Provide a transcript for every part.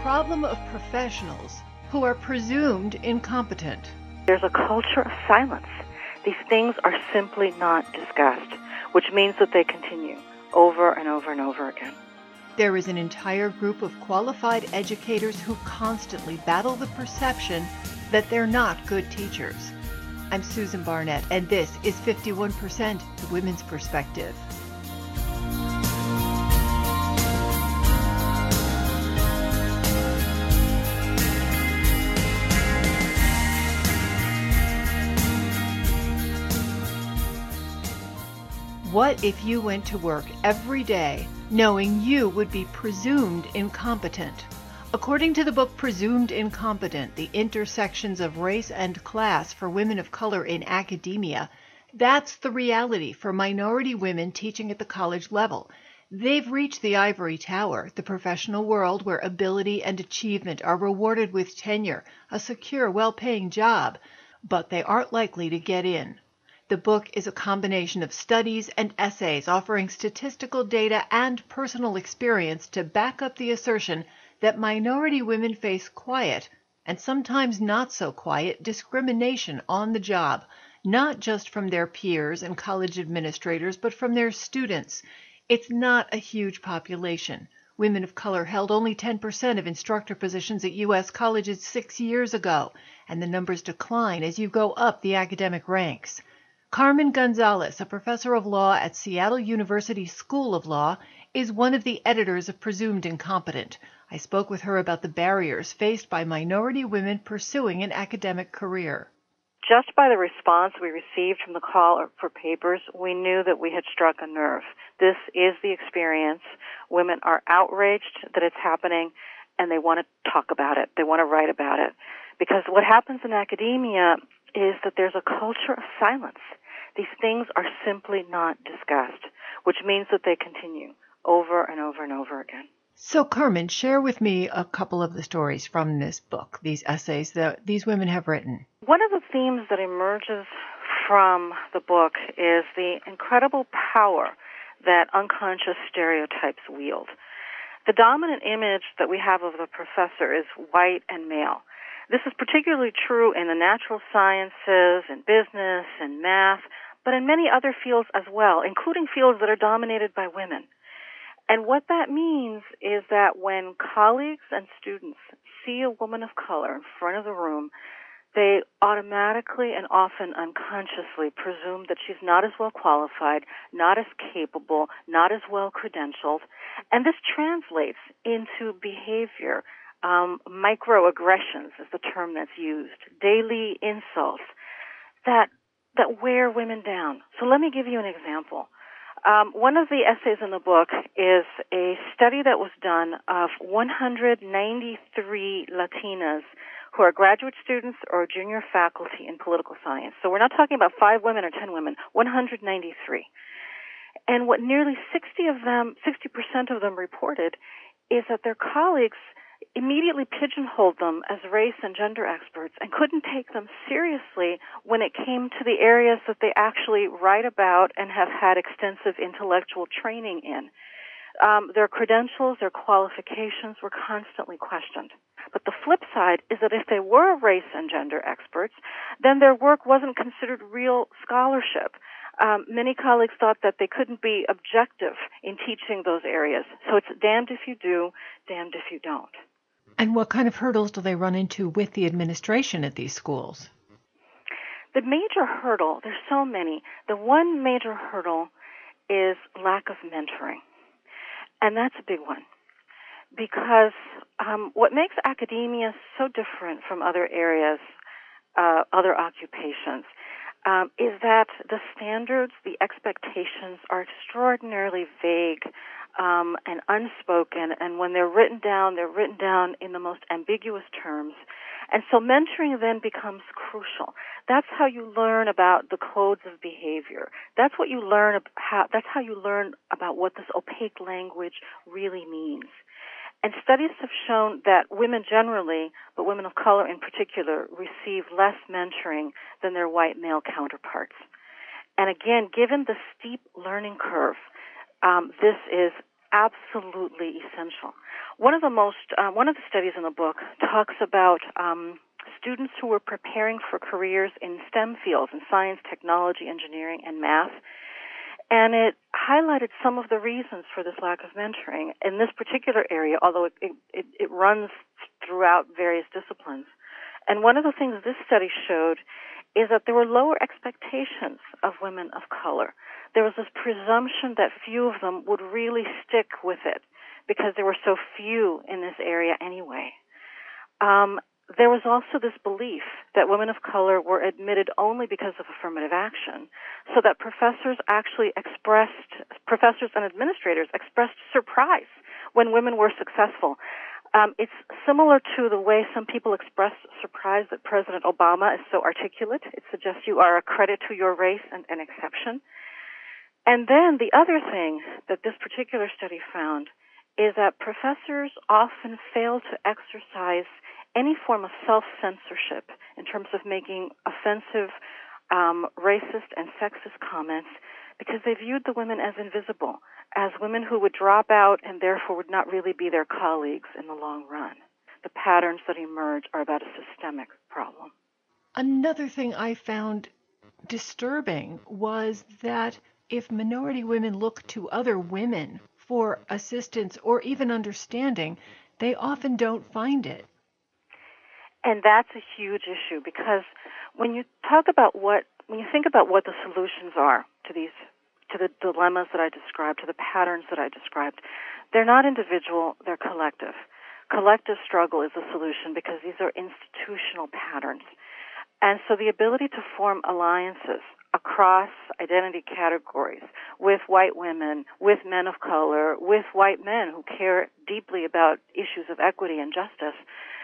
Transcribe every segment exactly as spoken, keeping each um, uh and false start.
problem of professionals who are presumed incompetent. There's a culture of silence. These things are simply not discussed, which means that they continue over and over and over again. There is an entire group of qualified educators who constantly battle the perception that they're not good teachers. I'm Susan Barnett, and this is fifty-one percent The Women's Perspective. What if you went to work every day knowing you would be presumed incompetent? According to the book Presumed Incompetent, The Intersections of Race and Class for Women of Color in Academia, that's the reality for minority women teaching at the college level. They've reached the ivory tower, the professional world where ability and achievement are rewarded with tenure, a secure, well-paying job, but they aren't likely to get in. The book is a combination of studies and essays offering statistical data and personal experience to back up the assertion that minority women face quiet, and sometimes not so quiet, discrimination on the job, not just from their peers and college administrators, but from their students. It's not a huge population. Women of color held only ten percent of instructor positions at U S colleges six years ago, and the numbers decline as you go up the academic ranks. Carmen Gonzalez, a professor of law at Seattle University School of Law, is one of the editors of Presumed Incompetent. I spoke with her about the barriers faced by minority women pursuing an academic career. Just by the response we received from the call for papers, we knew that we had struck a nerve. This is the experience. Women are outraged that it's happening, and they want to talk about it. They want to write about it. Because what happens in academia is that there's a culture of silence. These things are simply not discussed, which means that they continue over and over and over again. So, Carmen, share with me a couple of the stories from this book, these essays that these women have written. One of the themes that emerges from the book is the incredible power that unconscious stereotypes wield. The dominant image that we have of the professor is white and male. This is particularly true in the natural sciences, in business, in math, but in many other fields as well, including fields that are dominated by women. And what that means is that when colleagues and students see a woman of color in front of the room, they automatically and often unconsciously presume that she's not as well qualified, not as capable, not as well credentialed. And this translates into behavior. Um, microaggressions is the term that's used, daily insults that that wear women down. So let me give you an example. Um, one of the essays in the book is a study that was done of one hundred ninety-three Latinas who are graduate students or junior faculty in political science. So we're not talking about five women or ten women, one hundred ninety-three. And what nearly sixty of them, sixty percent of them reported is that their colleagues immediately pigeonholed them as race and gender experts and couldn't take them seriously when it came to the areas that they actually write about and have had extensive intellectual training in. Um, their credentials, their qualifications were constantly questioned. But the flip side is that if they were race and gender experts, then their work wasn't considered real scholarship. Um, many colleagues thought that they couldn't be objective in teaching those areas. So it's damned if you do, damned if you don't. And what kind of hurdles do they run into with the administration at these schools? The major hurdle, there's so many. The one major hurdle is lack of mentoring. And that's a big one. Because um, what makes academia so different from other areas, uh, other occupations, um, is that the standards, the expectations are extraordinarily vague um, and unspoken. And when they're written down, they're written down in the most ambiguous terms. And so mentoring then becomes crucial. That's how you learn about the codes of behavior. That's what you learn how, that's how you learn about what this opaque language really means. And studies have shown that women generally, but women of color in particular, receive less mentoring than their white male counterparts. And again, given the steep learning curve, um, this is absolutely essential. One of the most, uh, one of the studies in the book talks about um, students who were preparing for careers in STEM fields, in science, technology, engineering, and math. And it highlighted some of the reasons for this lack of mentoring in this particular area, although it, it, it runs throughout various disciplines. And one of the things this study showed is that there were lower expectations of women of color. There was this presumption that few of them would really stick with it because there were so few in this area anyway. Um, there was also this belief that women of color were admitted only because of affirmative action, so that professors actually expressed, professors and administrators expressed surprise when women were successful. Um, it's similar to the way some people express surprise that President Obama is so articulate. It suggests you are a credit to your race and an exception. And then the other thing that this particular study found is that professors often fail to exercise any form of self-censorship in terms of making offensive, um, racist, and sexist comments because they viewed the women as invisible, as women who would drop out and therefore would not really be their colleagues in the long run. The patterns that emerge are about a systemic problem. Another thing I found disturbing was that if minority women look to other women for assistance or even understanding, they often don't find it. And that's a huge issue because when you talk about what, when you think about what the solutions are to these, to the dilemmas that I described, to the patterns that I described, they're not individual, they're collective. Collective struggle is the solution because these are institutional patterns. And so the ability to form alliances across identity categories with white women, with men of color, with white men who care deeply about issues of equity and justice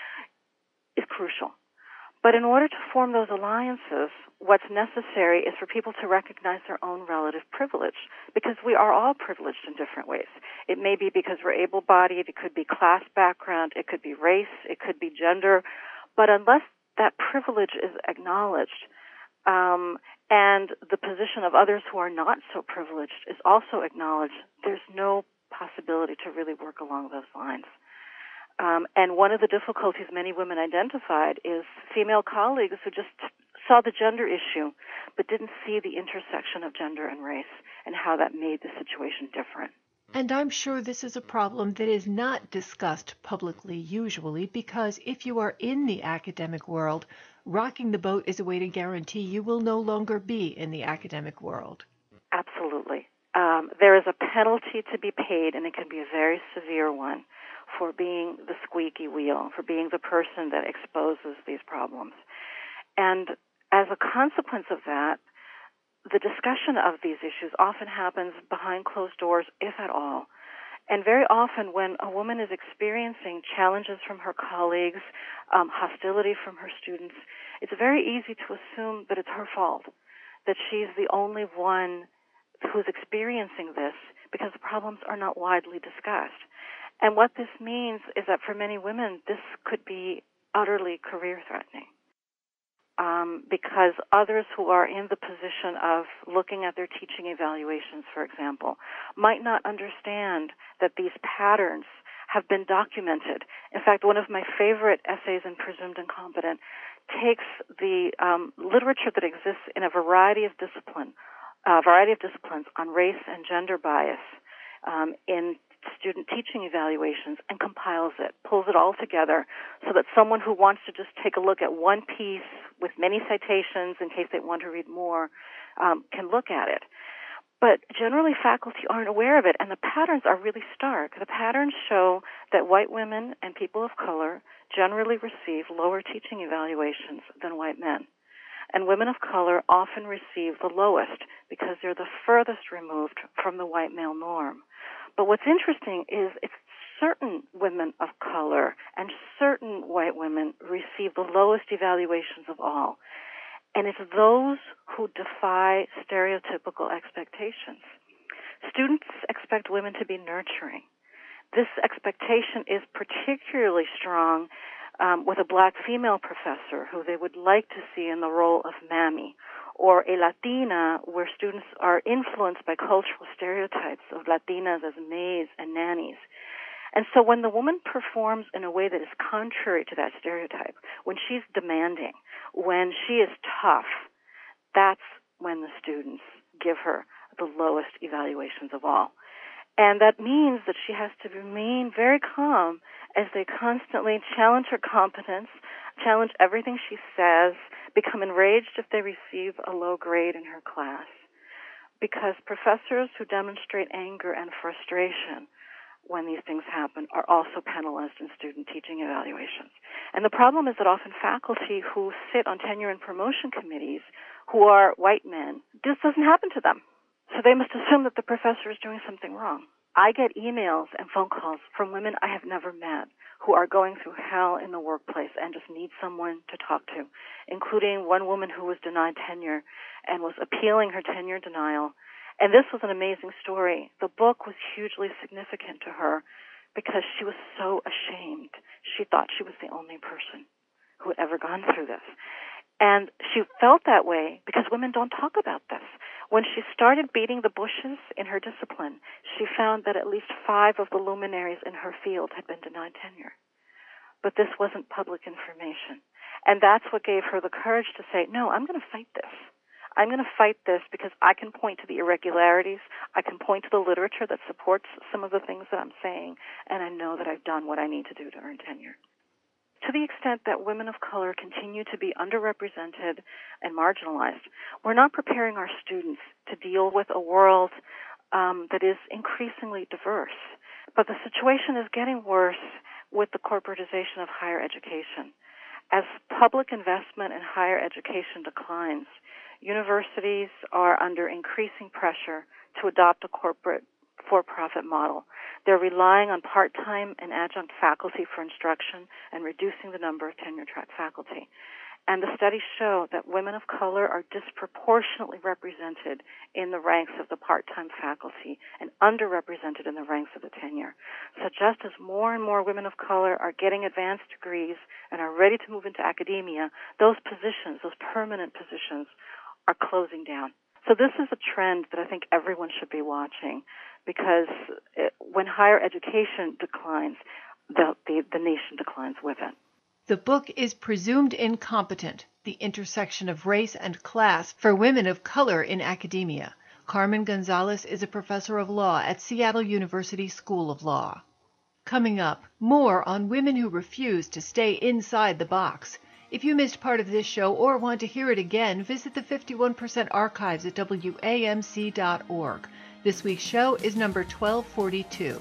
is crucial. But in order to form those alliances, what's necessary is for people to recognize their own relative privilege, because we are all privileged in different ways. It may be because we're able-bodied, it could be class background, it could be race, it could be gender, but unless that privilege is acknowledged, um, and the position of others who are not so privileged is also acknowledged, there's no possibility to really work along those lines. Um, and one of the difficulties many women identified is female colleagues who just saw the gender issue but didn't see the intersection of gender and race and how that made the situation different. And I'm sure this is a problem that is not discussed publicly usually, because if you are in the academic world, rocking the boat is a way to guarantee you will no longer be in the academic world. Absolutely. Um, there is a penalty to be paid, and it can be a very severe one, for being the squeaky wheel, for being the person that exposes these problems. And as a consequence of that, the discussion of these issues often happens behind closed doors, if at all. And very often when a woman is experiencing challenges from her colleagues, um, hostility from her students, it's very easy to assume that it's her fault, that she's the only one who's experiencing this because the problems are not widely discussed. And what this means is that for many women, this could be utterly career-threatening. Um, because others who are in the position of looking at their teaching evaluations, for example, might not understand that these patterns have been documented. In fact, one of my favorite essays in Presumed Incompetent takes the um, literature that exists in a variety of discipline, a variety of disciplines on race and gender bias um, in student teaching evaluations and compiles it, pulls it all together so that someone who wants to just take a look at one piece with many citations in case they want to read more um, can look at it. But generally faculty aren't aware of it, and the patterns are really stark. The patterns show that white women and people of color generally receive lower teaching evaluations than white men. And women of color often receive the lowest because they're the furthest removed from the white male norm. But what's interesting is it's certain women of color and certain white women receive the lowest evaluations of all. And it's those who defy stereotypical expectations. Students expect women to be nurturing. This expectation is particularly strong um, with a black female professor who they would like to see in the role of mammy, or a Latina, where students are influenced by cultural stereotypes of Latinas as maids and nannies. And so when the woman performs in a way that is contrary to that stereotype, when she's demanding, when she is tough, that's when the students give her the lowest evaluations of all. And that means that she has to remain very calm as they constantly challenge her competence, challenge everything she says, become enraged if they receive a low grade in her class. Because professors who demonstrate anger and frustration when these things happen are also penalized in student teaching evaluations. And the problem is that often faculty who sit on tenure and promotion committees who are white men, this doesn't happen to them. So they must assume that the professor is doing something wrong. I get emails and phone calls from women I have never met who are going through hell in the workplace and just need someone to talk to, including one woman who was denied tenure and was appealing her tenure denial. And this was an amazing story. The book was hugely significant to her because she was so ashamed. She thought she was the only person who had ever gone through this. And she felt that way because women don't talk about this. When she started beating the bushes in her discipline, she found that at least five of the luminaries in her field had been denied tenure. But this wasn't public information. And that's what gave her the courage to say, no, I'm going to fight this. I'm going to fight this because I can point to the irregularities. I can point to the literature that supports some of the things that I'm saying, and I know that I've done what I need to do to earn tenure. To the extent that women of color continue to be underrepresented and marginalized, we're not preparing our students to deal with a world um, that is increasingly diverse. But the situation is getting worse with the corporatization of higher education. As public investment in higher education declines, universities are under increasing pressure to adopt a corporate for-profit model. They're relying on part-time and adjunct faculty for instruction and reducing the number of tenure-track faculty. And the studies show that women of color are disproportionately represented in the ranks of the part-time faculty and underrepresented in the ranks of the tenure. So just as more and more women of color are getting advanced degrees and are ready to move into academia, those positions, those permanent positions, are closing down. So this is a trend that I think everyone should be watching, because it, when higher education declines, the, the, the nation declines with it. The book is Presumed Incompetent, The Intersection of Race and Class for Women of Color in Academia. Carmen Gonzalez is a professor of law at Seattle University School of Law. Coming up, more on women who refuse to stay inside the box. If you missed part of this show or want to hear it again, visit the fifty-one percent archives at W A M C dot org. This week's show is number twelve forty-two.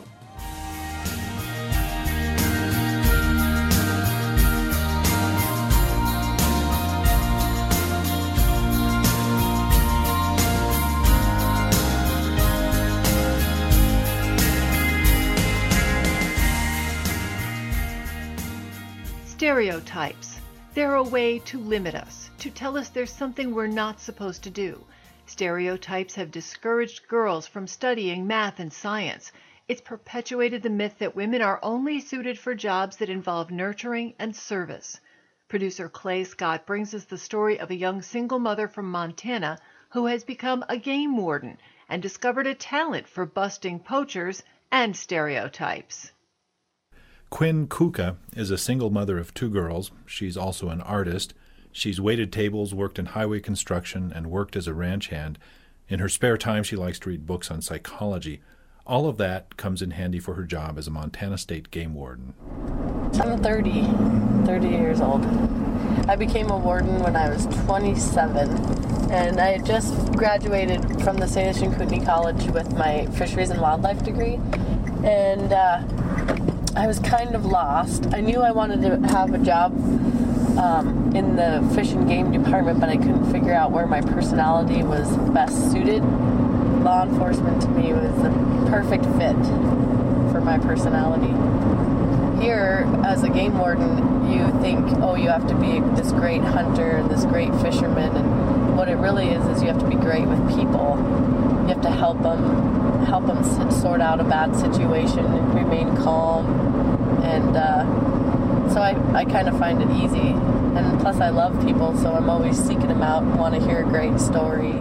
Stereotypes. They're a way to limit us, to tell us there's something we're not supposed to do. Stereotypes have discouraged girls from studying math and science. It's perpetuated the myth that women are only suited for jobs that involve nurturing and service. Producer Clay Scott brings us the story of a young single mother from Montana who has become a game warden and discovered a talent for busting poachers and stereotypes. Quinn Kuka is a single mother of two girls. She's also an artist. She's waited tables, worked in highway construction, and worked as a ranch hand. In her spare time, she likes to read books on psychology. All of that comes in handy for her job as a Montana State game warden. I'm thirty, thirty years old. I became a warden when I was twenty-seven, and I had just graduated from the Salish Kootenai College with my fisheries and wildlife degree, and uh, I was kind of lost. I knew I wanted to have a job um, in the fish and game department, but I couldn't figure out where my personality was best suited. Law enforcement to me was the perfect fit for my personality. Here, as a game warden, you think, oh, you have to be this great hunter, this great fisherman, and what it really is is you have to be great with people. You have to help them, help them sort out a bad situation, remain calm, and uh, So I, I kind of find it easy. And plus I love people, so I'm always seeking them out and want to hear a great story.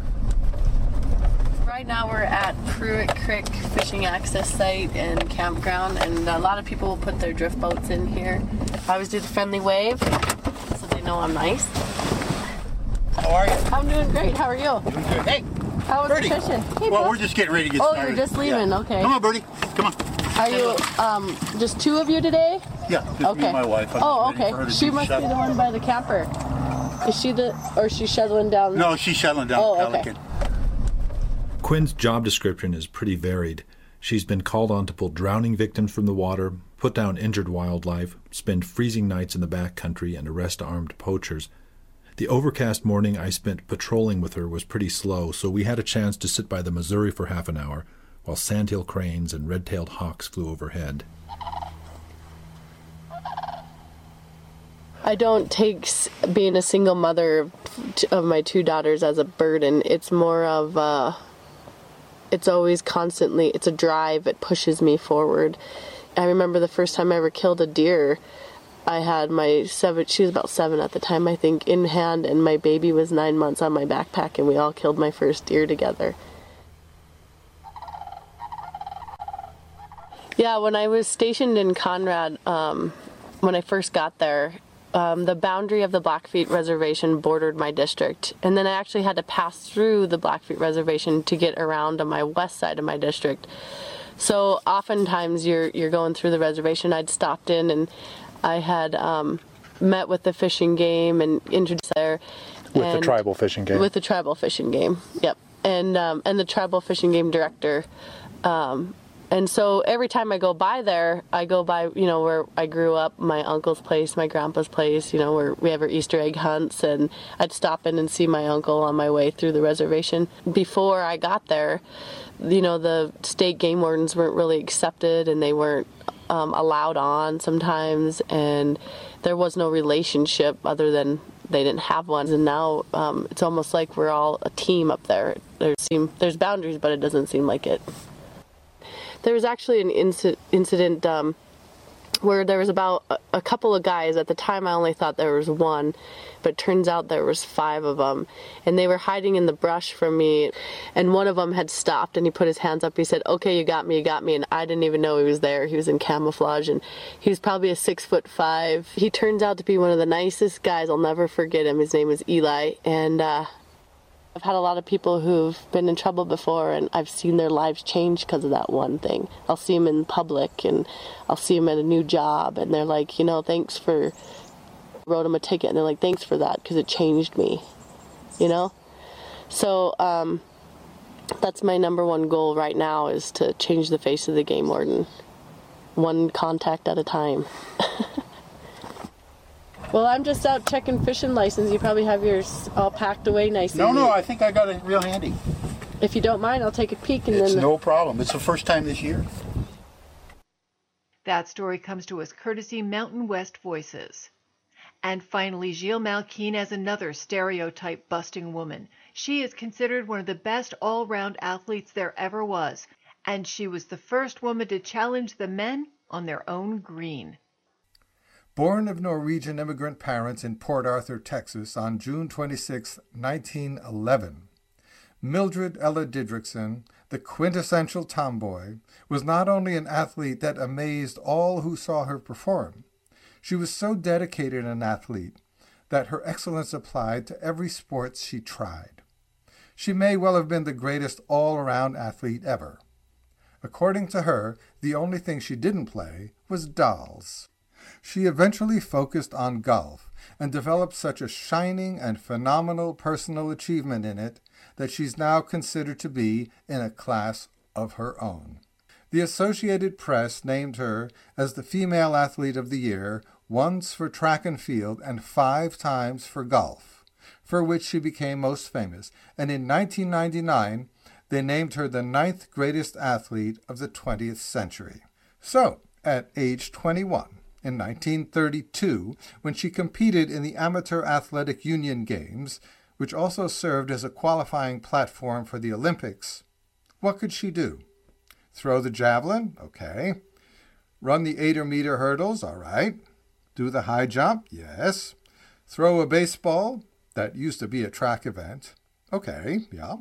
Right now we're at Pruitt Creek Fishing Access Site and Campground, and a lot of people will put their drift boats in here. I always do the friendly wave, so they know I'm nice. How are you? I'm doing great. How are you? Doing good. Hey, How was Birdie. the fishing? Hey, well, Bill. we're just getting ready to get oh, started. you're just leaving. Yeah. Okay. Come on, Birdie. Come on. Are you um just two of you today? Yeah, just Okay. me and my wife. I'm oh, just ready okay. for her to She do must shuttle. be the one by the camper. Is she the, or is she shuttling down? No, she's shuttling down Oh, Pelican. okay. Quinn's job description is pretty varied. She's been called on to pull drowning victims from the water, put down injured wildlife, spend freezing nights in the back country, and arrest armed poachers. The overcast morning I spent patrolling with her was pretty slow, so we had a chance to sit by the Missouri for half an hour, while sandhill cranes and red-tailed hawks flew overhead. I don't take s- being a single mother of my two daughters as a burden. It's more of uh it's always constantly, it's a drive. It pushes me forward. I remember the first time I ever killed a deer, I had my seven, she was about seven at the time, I think, in hand, and my baby was nine months on my backpack, and we all killed my first deer together. Yeah, when I was stationed in Conrad, um, when I first got there, um, the boundary of the Blackfeet Reservation bordered my district. And then I actually had to pass through the Blackfeet Reservation to get around on my west side of my district. So oftentimes you're you're going through the reservation. I'd stopped in and I had um, met with the fishing game and introduced there. With and the tribal fishing game. With the tribal fishing game, yep. And um, and the tribal fishing game director. Um, and so every time I go by there, I go by, you know, where I grew up, my uncle's place, my grandpa's place, you know, where we have our Easter egg hunts, and I'd stop in and see my uncle on my way through the reservation. Before I got there, you know, the state game wardens weren't really accepted, and they weren't um, allowed on sometimes, and there was no relationship other than they didn't have one. And now um, it's almost like we're all a team up there. There seem there's boundaries, but it doesn't seem like it. There was actually an inci- incident um, where there was about a, a couple of guys. At the time, I only thought there was one, but it turns out there was five of them, and they were hiding in the brush from me. And one of them had stopped, and he put his hands up. He said, "Okay, you got me, you got me." And I didn't even know he was there. He was in camouflage, and he was probably a six foot five. He turns out to be one of the nicest guys. I'll never forget him. His name was Eli, and uh, I've had a lot of people who've been in trouble before, and I've seen their lives change because of that one thing. I'll see them in public, and I'll see them at a new job, and they're like, you know, thanks for, wrote them a ticket, and they're like, thanks for that, because it changed me, you know? So um, that's my number one goal right now, is to change the face of the game warden, one contact at a time. Well, I'm just out checking fishing license. You probably have yours all packed away nicely. No, no, I think I got it real handy. If you don't mind, I'll take a peek. And It's then no problem. It's the first time this year. That story comes to us courtesy Mountain West Voices. And finally, Gilles Malkine as another stereotype-busting woman. She is considered one of the best all-round athletes there ever was, and she was the first woman to challenge the men on their own green. Born of Norwegian immigrant parents in Port Arthur, Texas, on June twenty-sixth, nineteen eleven, Mildred Ella Didrikson, the quintessential tomboy, was not only an athlete that amazed all who saw her perform, she was so dedicated an athlete that her excellence applied to every sport she tried. She may well have been the greatest all-around athlete ever. According to her, the only thing she didn't play was dolls. She eventually focused on golf and developed such a shining and phenomenal personal achievement in it that she's now considered to be in a class of her own. The Associated Press named her as the Female Athlete of the Year once for track and field and five times for golf, for which she became most famous, and in nineteen ninety-nine they named her the ninth greatest athlete of the twentieth century. So, at age twenty-one, in nineteen thirty-two, when she competed in the Amateur Athletic Union Games, which also served as a qualifying platform for the Olympics, what could she do? Throw the javelin? Okay. Run the eight-meter hurdles? All right. Do the high jump? Yes. Throw a baseball? That used to be a track event. Okay, yeah.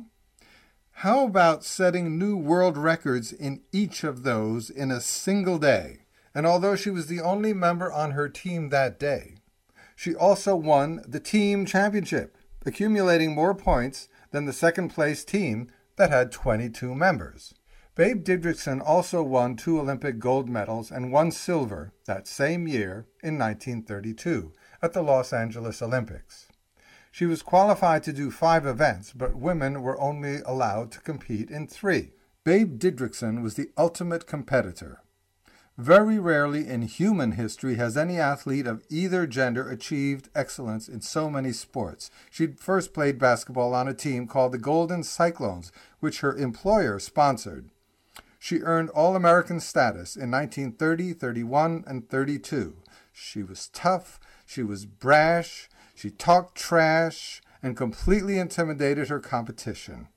How about setting new world records in each of those in a single day? And although she was the only member on her team that day, she also won the team championship, accumulating more points than the second-place team that had twenty-two members. Babe Didrikson also won two Olympic gold medals and one silver that same year in nineteen thirty-two at the Los Angeles Olympics. She was qualified to do five events, but women were only allowed to compete in three. Babe Didrikson was the ultimate competitor. Very rarely in human history has any athlete of either gender achieved excellence in so many sports. She first played basketball on a team called the Golden Cyclones, which her employer sponsored. She earned All-American status in nineteen thirty, thirty-one, and thirty-two. She was tough, she was brash, she talked trash, and completely intimidated her competition.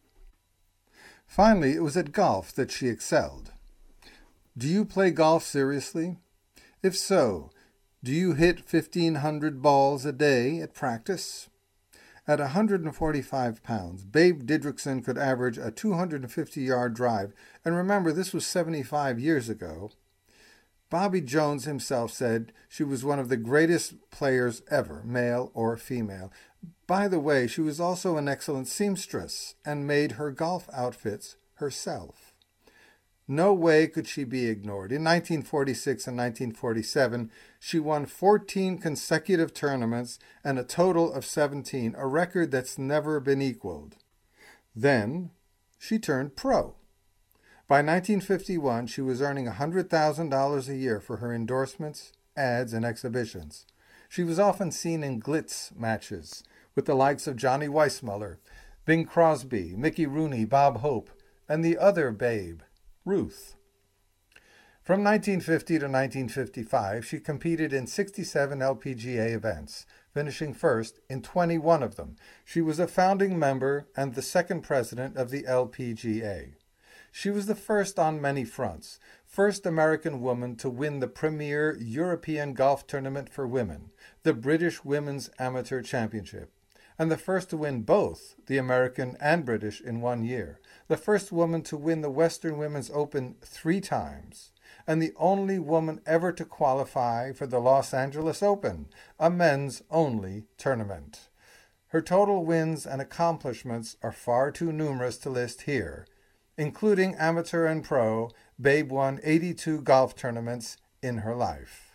Finally, it was at golf that she excelled. Do you play golf seriously? If so, do you hit fifteen hundred balls a day at practice? At one hundred forty-five pounds, Babe Didrikson could average a two hundred fifty-yard drive, and remember, this was seventy-five years ago. Bobby Jones himself said she was one of the greatest players ever, male or female. By the way, she was also an excellent seamstress and made her golf outfits herself. No way could she be ignored. In nineteen forty-six and nineteen forty-seven, she won fourteen consecutive tournaments and a total of seventeen, a record that's never been equaled. Then she turned pro. By nineteen fifty-one, she was earning one hundred thousand dollars a year for her endorsements, ads, and exhibitions. She was often seen in glitz matches with the likes of Johnny Weissmuller, Bing Crosby, Mickey Rooney, Bob Hope, and the other Babe, Ruth. From nineteen fifty to nineteen fifty-five, she competed in sixty-seven L P G A events, finishing first in twenty-one of them. She was a founding member and the second president of the L P G A. She was the first on many fronts, first American woman to win the premier European golf tournament for women, the British Women's Amateur Championship, and the first to win both the American and British in one year, the first woman to win the Western Women's Open three times, and the only woman ever to qualify for the Los Angeles Open, a men's-only tournament. Her total wins and accomplishments are far too numerous to list here. Including amateur and pro, Babe won eighty-two golf tournaments in her life.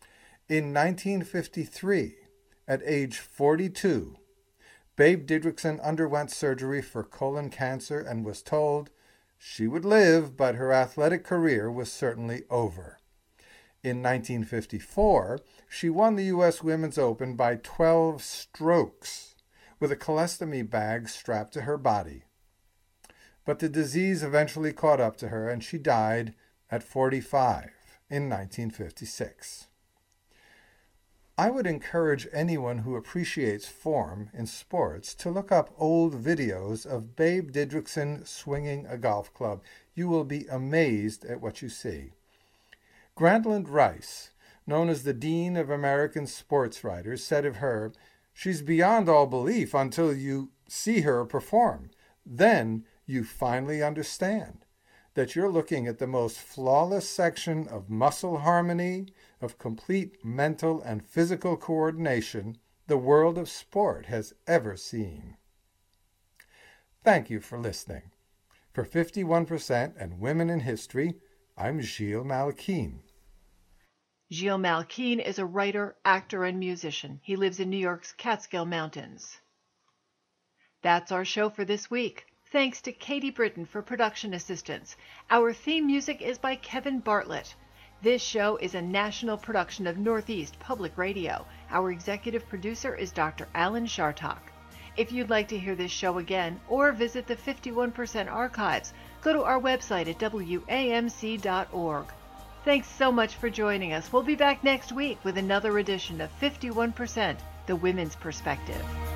In nineteen fifty-three, at age forty-two, Babe Didrikson underwent surgery for colon cancer and was told she would live, but her athletic career was certainly over. In nineteen fifty-four, she won the U S Women's Open by twelve strokes with a colostomy bag strapped to her body. But the disease eventually caught up to her, and she died at forty-five in nineteen fifty-six. I would encourage anyone who appreciates form in sports to look up old videos of Babe Didrikson swinging a golf club. You will be amazed at what you see. Grantland Rice, known as the Dean of American Sports Writers, said of her, "She's beyond all belief until you see her perform. Then you finally understand that you're looking at the most flawless section of muscle harmony, of complete mental and physical coordination the world of sport has ever seen." Thank you for listening. For fifty-one percent and Women in History, I'm Gilles Malkine. Gilles Malkine is a writer, actor, and musician. He lives in New York's Catskill Mountains. That's our show for this week. Thanks to Katie Britton for production assistance. Our theme music is by Kevin Bartlett. This show is a national production of Northeast Public Radio. Our executive producer is Doctor Alan Shartok. If you'd like to hear this show again or visit the fifty-one percent archives, go to our website at W A M C dot org. Thanks so much for joining us. We'll be back next week with another edition of fifty-one percent, The Women's Perspective.